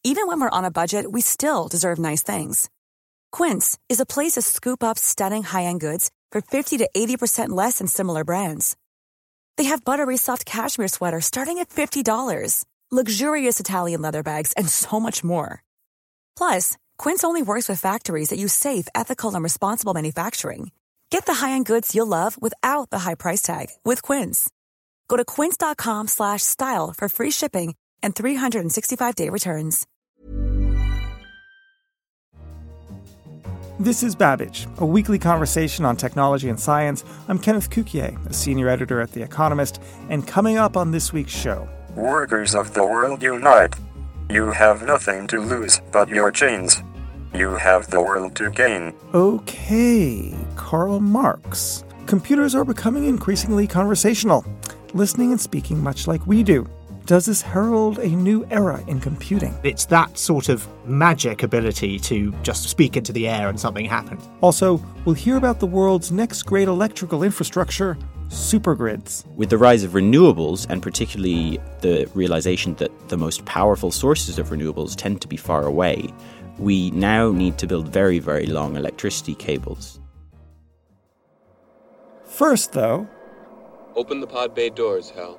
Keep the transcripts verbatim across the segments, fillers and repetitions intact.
Even when we're on a budget, we still deserve nice things. Quince is a place to scoop up stunning high-end goods for fifty to eighty percent less than similar brands. They have buttery soft cashmere sweaters starting at fifty dollars, luxurious Italian leather bags, and so much more. Plus, Quince only works with factories that use safe, ethical, and responsible manufacturing. Get the high-end goods you'll love without the high price tag with Quince. Go to quince.com slash style for free shipping and three sixty-five day returns. This is Babbage, a weekly conversation on technology and science. I'm Kenneth Cukier, a senior editor at The Economist, and coming up on this week's show... Workers of the world unite. You have nothing to lose but your chains. You have the world to gain. Okay, Karl Marx. Computers are becoming increasingly conversational, listening and speaking much like we do. Does this herald a new era in computing? It's that sort of magic ability to just speak into the air and something happens. Also, we'll hear about the world's next great electrical infrastructure, supergrids. With the rise of renewables, and particularly the realization that the most powerful sources of renewables tend to be far away, we now need to build very, very long electricity cables. First, though... Open the pod bay doors, Hal.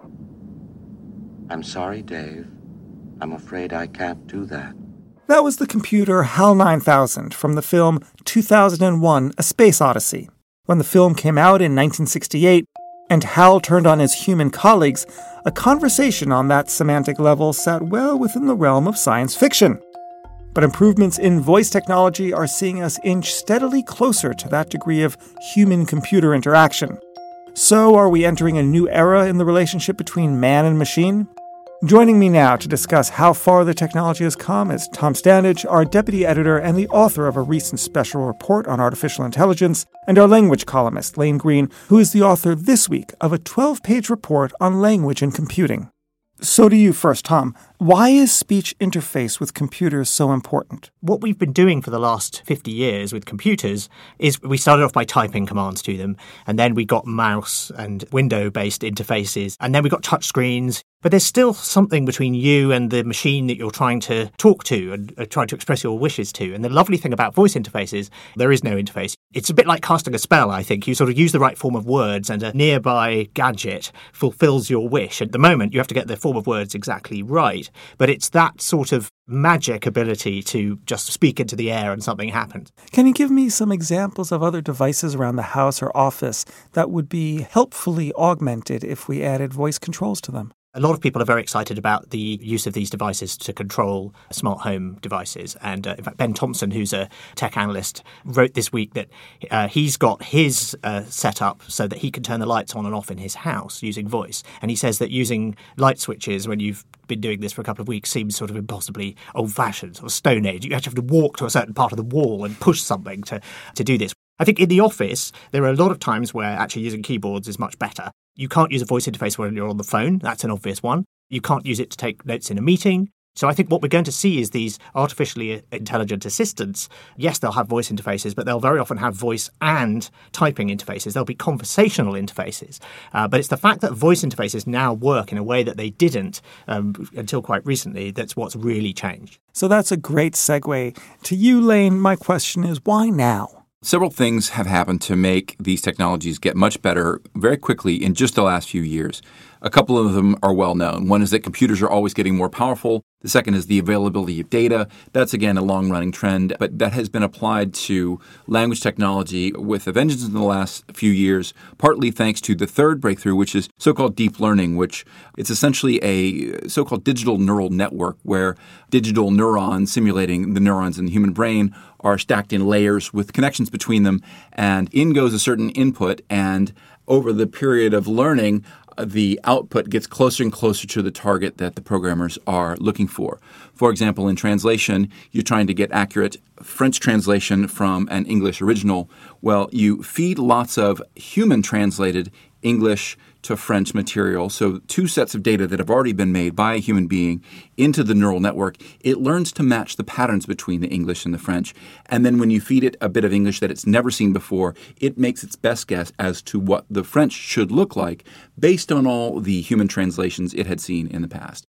I'm sorry, Dave. I'm afraid I can't do that. That was the computer HAL nine thousand from the film two thousand one: A Space Odyssey. When the film came out in nineteen sixty-eight, and HAL turned on his human colleagues, a conversation on that semantic level sat well within the realm of science fiction. But improvements in voice technology are seeing us inch steadily closer to that degree of human-computer interaction. So, are we entering a new era in the relationship between man and machine? Joining me now to discuss how far the technology has come is Tom Standage, our deputy editor and the author of a recent special report on artificial intelligence, and our language columnist, Lane Green, who is the author this week of a twelve-page report on language and computing. So to you first, Tom. Why is speech interface with computers so important? What we've been doing for the last fifty years with computers is we started off by typing commands to them, and then we got mouse and window-based interfaces, and then we got touch screens. But there's still something between you and the machine that you're trying to talk to and uh, trying to express your wishes to. And the lovely thing about voice interfaces, there is no interface. It's a bit like casting a spell, I think. You sort of use the right form of words and a nearby gadget fulfills your wish. At the moment, you have to get the form of words exactly right. But it's that sort of magic ability to just speak into the air and something happens. Can you give me some examples of other devices around the house or office that would be helpfully augmented if we added voice controls to them? A lot of people are very excited about the use of these devices to control smart home devices. And uh, in fact, Ben Thompson, who's a tech analyst, wrote this week that uh, he's got his uh, set up so that he can turn the lights on and off in his house using voice. And he says that using light switches when you've been doing this for a couple of weeks seems sort of impossibly old-fashioned, sort of Stone Age. You actually have to walk to a certain part of the wall and push something to, to do this. I think in the office, there are a lot of times where actually using keyboards is much better. You can't use a voice interface when you're on the phone. That's an obvious one. You can't use it to take notes in a meeting. So I think what we're going to see is these artificially intelligent assistants. Yes, they'll have voice interfaces, but they'll very often have voice and typing interfaces. There'll be conversational interfaces. Uh, but it's the fact that voice interfaces now work in a way that they didn't um, until quite recently that's what's really changed. So that's a great segue. To you, Lane, my question is, why now? Several things have happened to make these technologies get much better very quickly in just the last few years. A couple of them are well known. One is that computers are always getting more powerful. The second is the availability of data. That's, again, a long-running trend, but that has been applied to language technology with a vengeance in the last few years, partly thanks to the third breakthrough, which is so-called deep learning, which it's essentially a so-called digital neural network where digital neurons simulating the neurons in the human brain are stacked in layers with connections between them, and in goes a certain input, and over the period of learning, the output gets closer and closer to the target that the programmers are looking for. For example, in translation, you're trying to get accurate French translation from an English original. Well, you feed lots of human-translated English to French material, so two sets of data that have already been made by a human being into the neural network. It learns to match the patterns between the English and the French. And then when you feed it a bit of English that it's never seen before, it makes its best guess as to what the French should look like based on all the human translations it had seen in the past.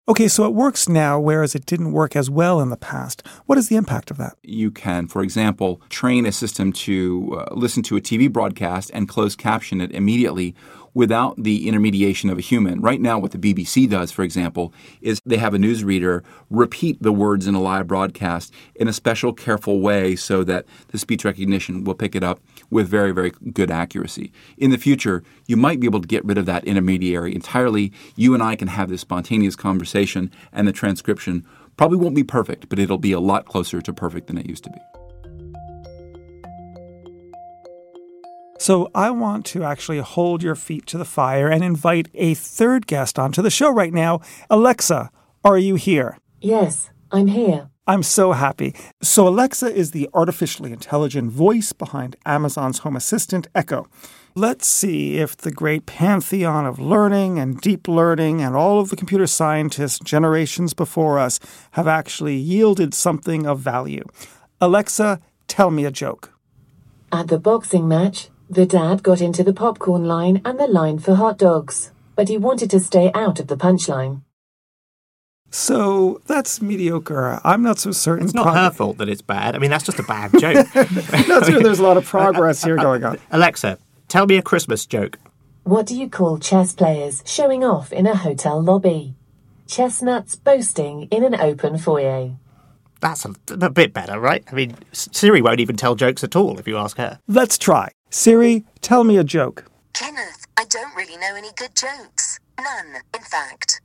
Okay, so it works now, whereas it didn't work as well in the past. What is the impact of that? You can, for example, train a system to uh, listen to a T V broadcast and closed caption it immediately without the intermediation of a human. Right now, what the B B C does, for example, is they have a newsreader repeat the words in a live broadcast in a special, careful way so that the speech recognition will pick it up with very, very good accuracy. In the future, you might be able to get rid of that intermediary entirely. You and I can have this spontaneous conversation, and the transcription probably won't be perfect, but it'll be a lot closer to perfect than it used to be. So I want to actually hold your feet to the fire and invite a third guest onto the show right now. Alexa, are you here? Yes, I'm here. I'm so happy. So Alexa is the artificially intelligent voice behind Amazon's Home Assistant, Echo. Let's see if the great pantheon of learning and deep learning and all of the computer scientists generations before us have actually yielded something of value. Alexa, tell me a joke. At the boxing match, the dad got into the popcorn line and the line for hot dogs, but he wanted to stay out of the punchline. So that's mediocre. I'm not so certain. It's not prog- her fault that it's bad. I mean, that's just a bad joke. Not sure there's a lot of progress here going on. Alexa, tell me a Christmas joke. What do you call chess players showing off in a hotel lobby? Chestnuts boasting in an open foyer. That's a, a bit better, right? I mean, Siri won't even tell jokes at all if you ask her. Let's try. Siri, tell me a joke. Kenneth, I don't really know any good jokes. None, in fact.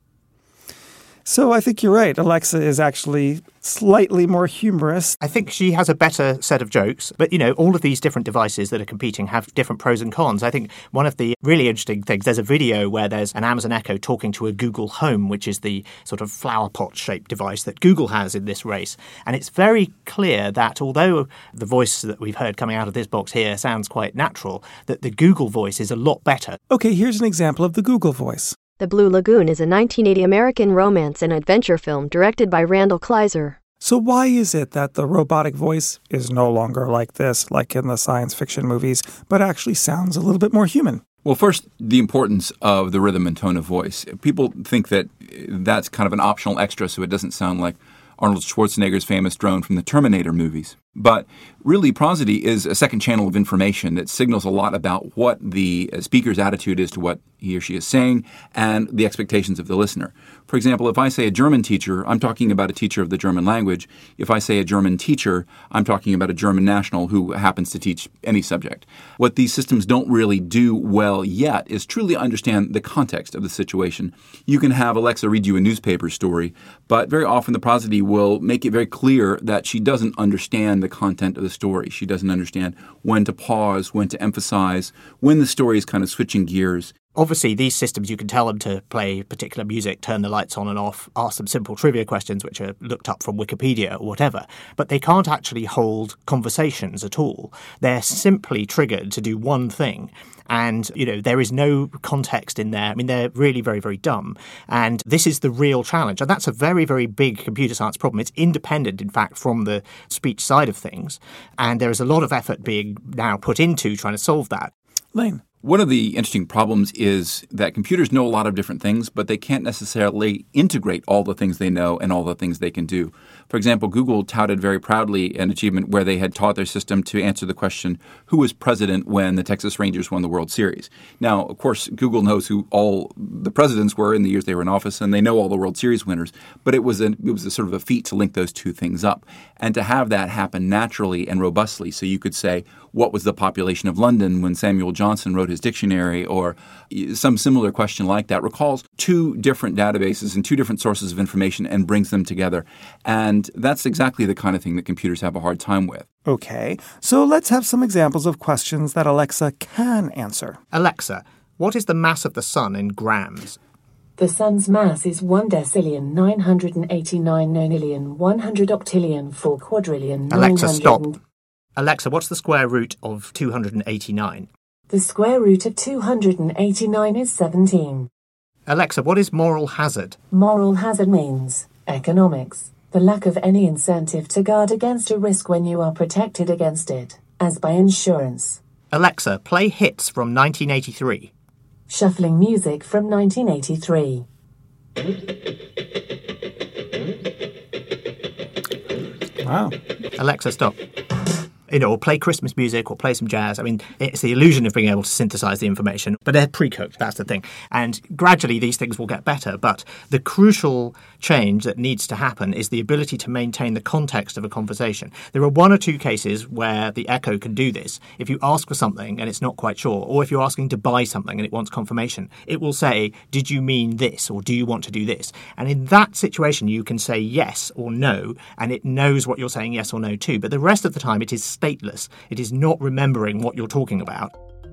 So I think you're right. Alexa is actually slightly more humorous. I think she has a better set of jokes. But, you know, all of these different devices that are competing have different pros and cons. I think one of the really interesting things, there's a video where there's an Amazon Echo talking to a Google Home, which is the sort of flower pot shaped device that Google has in this race. And it's very clear that although the voice that we've heard coming out of this box here sounds quite natural, that the Google voice is a lot better. Okay, here's an example of the Google voice. The Blue Lagoon is a nineteen eighty American romance and adventure film directed by Randall Kleiser. So why is it that the robotic voice is no longer like this, like in the science fiction movies, but actually sounds a little bit more human? Well, first, the importance of the rhythm and tone of voice. People think that that's kind of an optional extra so it doesn't sound like Arnold Schwarzenegger's famous drone from the Terminator movies. But really, prosody is a second channel of information that signals a lot about what the speaker's attitude is to what he or she is saying and the expectations of the listener. For example, if I say a German teacher, I'm talking about a teacher of the German language. If I say a German teacher, I'm talking about a German national who happens to teach any subject. What these systems don't really do well yet is truly understand the context of the situation. You can have Alexa read you a newspaper story, but very often the prosody will make it very clear that she doesn't understand the content of the story. She doesn't understand when to pause, when to emphasize, when the story is kind of switching gears. Obviously, these systems, you can tell them to play particular music, turn the lights on and off, ask them simple trivia questions which are looked up from Wikipedia or whatever. But they can't actually hold conversations at all. They're simply triggered to do one thing. And, you know, there is no context in there. I mean, they're really very, very dumb. And this is the real challenge. And that's a very, very big computer science problem. It's independent, in fact, from the speech side of things. And there is a lot of effort being now put into trying to solve that. Lane. One of the interesting problems is that computers know a lot of different things, but they can't necessarily integrate all the things they know and all the things they can do. For example, Google touted very proudly an achievement where they had taught their system to answer the question, who was president when the Texas Rangers won the World Series? Now, of course, Google knows who all the presidents were in the years they were in office, and they know all the World Series winners, but it was a, it was a sort of a feat to link those two things up. And to have that happen naturally and robustly, so you could say, what was the population of London when Samuel Johnson wrote his dictionary, or some similar question like that, recalls two different databases and two different sources of information and brings them together. And that's exactly the kind of thing that computers have a hard time with. Okay, so let's have some examples of questions that Alexa can answer. Alexa, what is the mass of the sun in grams? The sun's mass is one decillion, nine hundred eighty-nine nonillion, one hundred octillion, four quadrillion, Alexa, stop. Alexa, what's the square root of two hundred eighty-nine? The square root of two hundred eighty-nine is seventeen. Alexa, what is moral hazard? Moral hazard means economics, the lack of any incentive to guard against a risk when you are protected against it, as by insurance. Alexa, play hits from nineteen eighty-three. Shuffling music from nineteen eighty-three. Wow. Alexa, stop. You know, or play Christmas music or play some jazz. I mean, it's the illusion of being able to synthesize the information, but they're pre-cooked. That's the thing. And gradually these things will get better. But the crucial change that needs to happen is the ability to maintain the context of a conversation. There are one or two cases where the Echo can do this. If you ask for something and it's not quite sure, or if you're asking to buy something and it wants confirmation, it will say, did you mean this, or do you want to do this? And in that situation, you can say yes or no, and it knows what you're saying yes or no to. But the rest of the time, it is stateless. It is not remembering what you're talking about.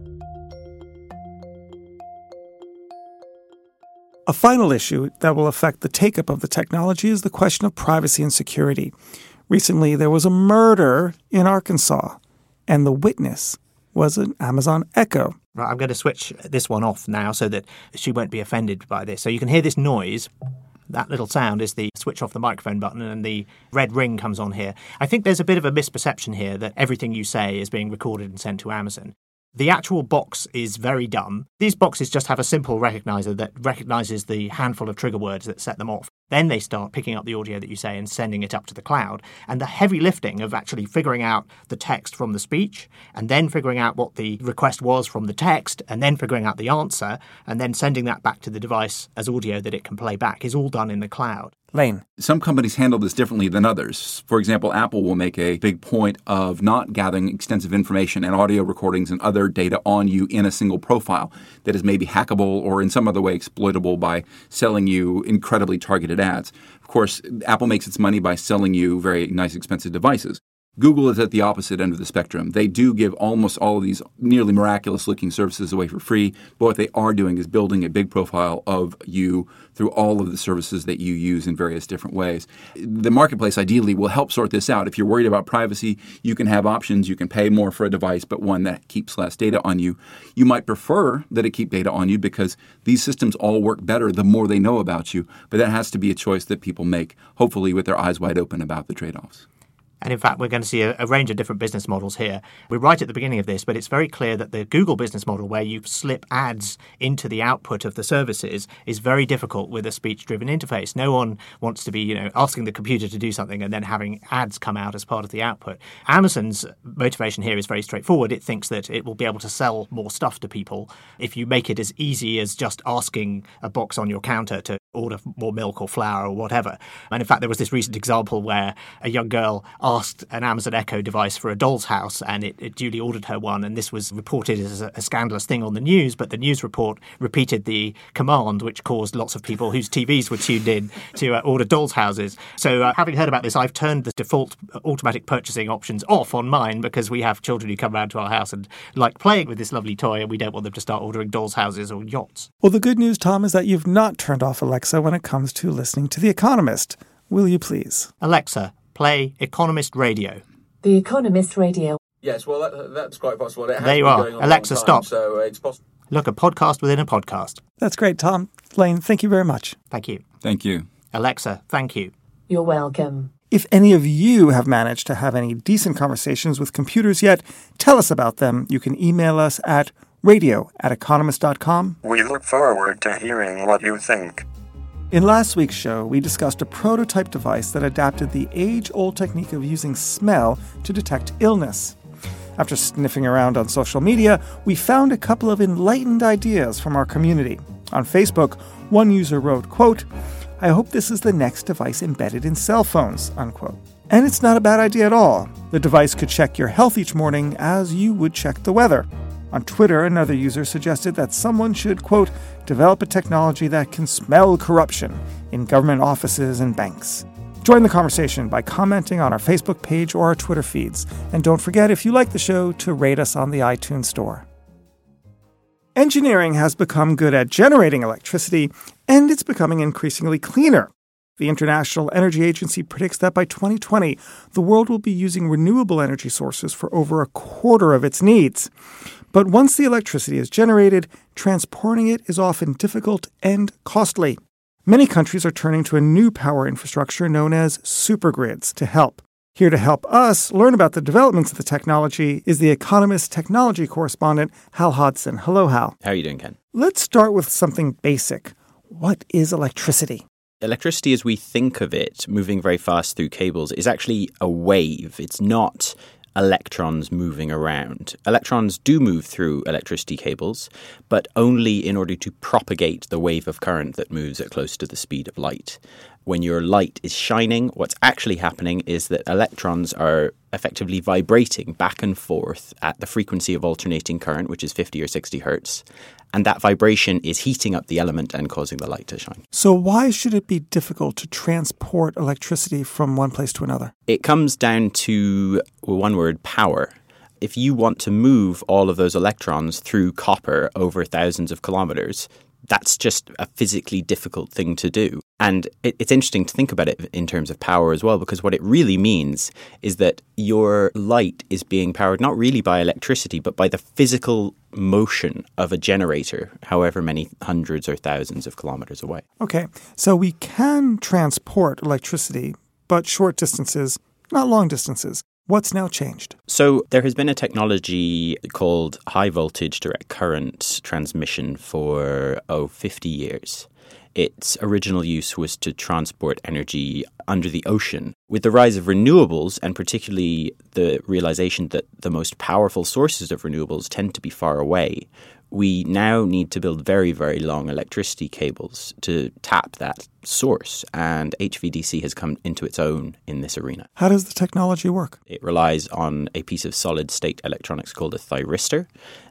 A final issue that will affect the take-up of the technology is the question of privacy and security. Recently, there was a murder in Arkansas, and the witness was an Amazon Echo. Right, I'm going to switch this one off now so that she won't be offended by this. So you can hear this noise. That little sound is the switch off the microphone button, and the red ring comes on here. I think there's a bit of a misperception here that everything you say is being recorded and sent to Amazon. The actual box is very dumb. These boxes just have a simple recognizer that recognizes the handful of trigger words that set them off. Then they start picking up the audio that you say and sending it up to the cloud. And the heavy lifting of actually figuring out the text from the speech, and then figuring out what the request was from the text, and then figuring out the answer, and then sending that back to the device as audio that it can play back is all done in the cloud. Lane. Some companies handle this differently than others. For example, Apple will make a big point of not gathering extensive information and audio recordings and other data on you in a single profile that is maybe hackable or in some other way exploitable by selling you incredibly targeted ads. Of course, Apple makes its money by selling you very nice, expensive devices. Google is at the opposite end of the spectrum. They do give almost all of these nearly miraculous-looking services away for free, but what they are doing is building a big profile of you through all of the services that you use in various different ways. The marketplace ideally will help sort this out. If you're worried about privacy, you can have options. You can pay more for a device, but one that keeps less data on you. You might prefer that it keep data on you because these systems all work better the more they know about you, but that has to be a choice that people make, hopefully with their eyes wide open about the trade-offs. And in fact, we're going to see a, a range of different business models here. We're right at the beginning of this, but it's very clear that the Google business model, where you slip ads into the output of the services, is very difficult with a speech-driven interface. No one wants to be, you know, asking the computer to do something and then having ads come out as part of the output. Amazon's motivation here is very straightforward. It thinks that it will be able to sell more stuff to people if you make it as easy as just asking a box on your counter to order more milk or flour or whatever. And in fact, there was this recent example where a young girl asked an Amazon Echo device for a doll's house, and it, it duly ordered her one, and this was reported as a, a scandalous thing on the news, but the news report repeated the command, which caused lots of people whose T Vs were tuned in to uh, order doll's houses. So uh, having heard about this, I've turned the default automatic purchasing options off on mine because we have children who come round to our house and like playing with this lovely toy, and we don't want them to start ordering doll's houses or yachts. Well, the good news, Tom, is that you've not turned off Alexa when it comes to listening to The Economist. Will you please? Alexa, play Economist Radio. The Economist Radio. Yes, well, that, that's quite possible. It has there you been are. going on Alexa, a long time, stop. So uh, it's possible. Look, a podcast within a podcast. That's great, Tom. Lane, thank you very much. Thank you. Thank you. Alexa, thank you. You're welcome. If any of you have managed to have any decent conversations with computers yet, tell us about them. You can email us at radio at economist dot com. We look forward to hearing what you think. In last week's show, we discussed a prototype device that adapted the age-old technique of using smell to detect illness. After sniffing around on social media, we found a couple of enlightened ideas from our community. On Facebook, one user wrote, quote, "I hope this is the next device embedded in cell phones," unquote. And it's not a bad idea at all. The device could check your health each morning as you would check the weather. On Twitter, another user suggested that someone should, quote, develop a technology that can smell corruption in government offices and banks. Join the conversation by commenting on our Facebook page or our Twitter feeds. And don't forget, if you like the show, to rate us on the iTunes Store. Engineering has become good at generating electricity, and it's becoming increasingly cleaner. The International Energy Agency predicts that by twenty twenty, the world will be using renewable energy sources for over a quarter of its needs. But once the electricity is generated, transporting it is often difficult and costly. Many countries are turning to a new power infrastructure known as supergrids to help. Here to help us learn about the developments of the technology is The Economist technology correspondent Hal Hodson. Hello, Hal. How are you doing, Ken? Let's start with something basic. What is electricity? Electricity, as we think of it, moving very fast through cables, is actually a wave. It's not electrons moving around. Electrons do move through electricity cables, but only in order to propagate the wave of current that moves at close to the speed of light. When your light is shining, what's actually happening is that electrons are effectively vibrating back and forth at the frequency of alternating current, which is fifty or sixty hertz. And that vibration is heating up the element and causing the light to shine. So why should it be difficult to transport electricity from one place to another? It comes down to, well, one word, power. If you want to move all of those electrons through copper over thousands of kilometers, that's just a physically difficult thing to do. And it, it's interesting to think about it in terms of power as well, because what it really means is that your light is being powered not really by electricity, but by the physical motion of a generator, however many hundreds or thousands of kilometers away. Okay, so we can transport electricity, but short distances, not long distances. What's now changed? So there has been a technology called high voltage direct current transmission for, oh, fifty years. Its original use was to transport energy under the ocean. With the rise of renewables, and particularly the realization that the most powerful sources of renewables tend to be far away, we now need to build very, very long electricity cables to tap that source. And H V D C has come into its own in this arena. How does the technology work? It relies on a piece of solid-state electronics called a thyristor.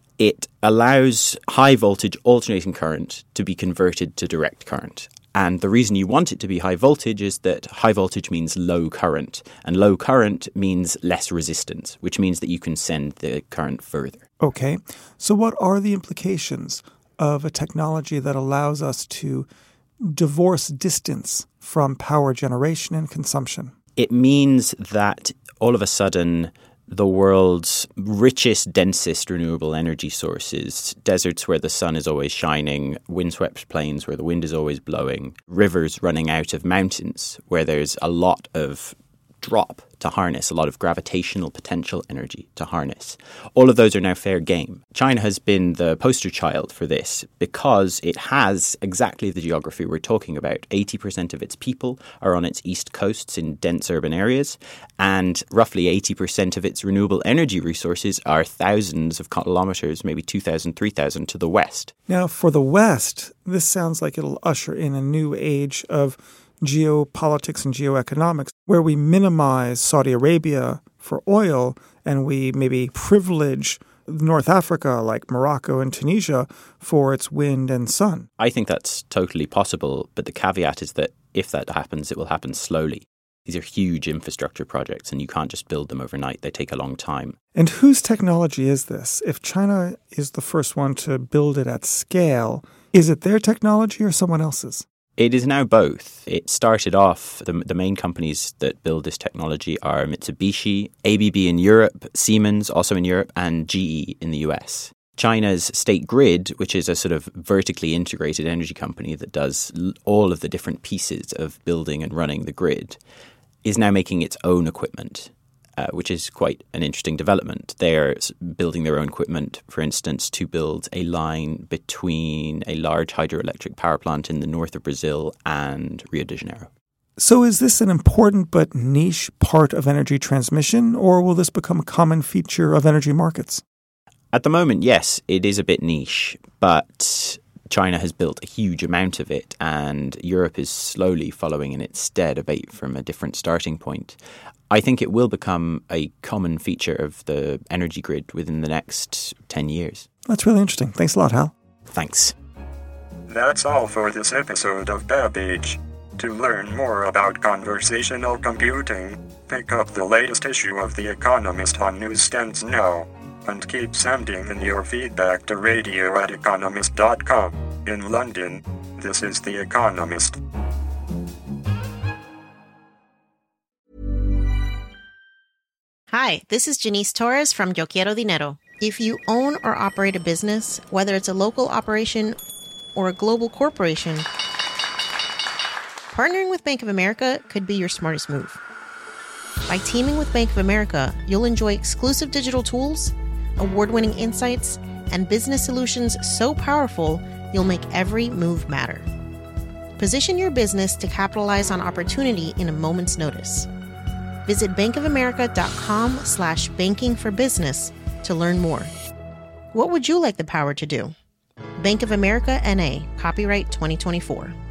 It allows high voltage alternating current to be converted to direct current. And the reason you want it to be high voltage is that high voltage means low current. And low current means less resistance, which means that you can send the current further. Okay. So what are the implications of a technology that allows us to divorce distance from power generation and consumption? It means that all of a sudden the world's richest, densest renewable energy sources, deserts where the sun is always shining, windswept plains where the wind is always blowing, rivers running out of mountains where there's a lot of drop to harness, a lot of gravitational potential energy to harness. All of those are now fair game. China has been the poster child for this because it has exactly the geography we're talking about. eighty percent of its people are on its east coasts in dense urban areas, and roughly eighty percent of its renewable energy resources are thousands of kilometers, maybe two thousand, three thousand to the west. Now, for the West, this sounds like it'll usher in a new age of geopolitics and geoeconomics, where we minimize Saudi Arabia for oil and we maybe privilege North Africa like Morocco and Tunisia for its wind and sun. I think that's totally possible, but the caveat is that if that happens, it will happen slowly. These are huge infrastructure projects and you can't just build them overnight. They take a long time. And whose technology is this? If China is the first one to build it at scale, is it their technology or someone else's? It is now both. It started off, the, the main companies that build this technology are Mitsubishi, A B B in Europe, Siemens also in Europe, and G E in the U S. China's State Grid, which is a sort of vertically integrated energy company that does all of the different pieces of building and running the grid, is now making its own equipment. Uh, which is quite an interesting development. They're building their own equipment, for instance, to build a line between a large hydroelectric power plant in the north of Brazil and Rio de Janeiro. So is this an important but niche part of energy transmission, or will this become a common feature of energy markets? At the moment, yes, it is a bit niche, but China has built a huge amount of it, and Europe is slowly following in its stead, albeit from a different starting point. I think it will become a common feature of the energy grid within the next ten years. That's really interesting. Thanks a lot, Hal. Thanks. That's all for this episode of Babbage. To learn more about conversational computing, pick up the latest issue of The Economist on newsstands now. And keep sending in your feedback to radio at economist dot com. In London, this is The Economist. Hi, this is Janice Torres from Yo Quiero Dinero. If you own or operate a business, whether it's a local operation or a global corporation, partnering with Bank of America could be your smartest move. By teaming with Bank of America, you'll enjoy exclusive digital tools, award-winning insights, and business solutions so powerful, you'll make every move matter. Position your business to capitalize on opportunity in a moment's notice. Visit bankofamerica.com slash banking for business to learn more. What would you like the power to do? Bank of America, N A, copyright twenty twenty-four.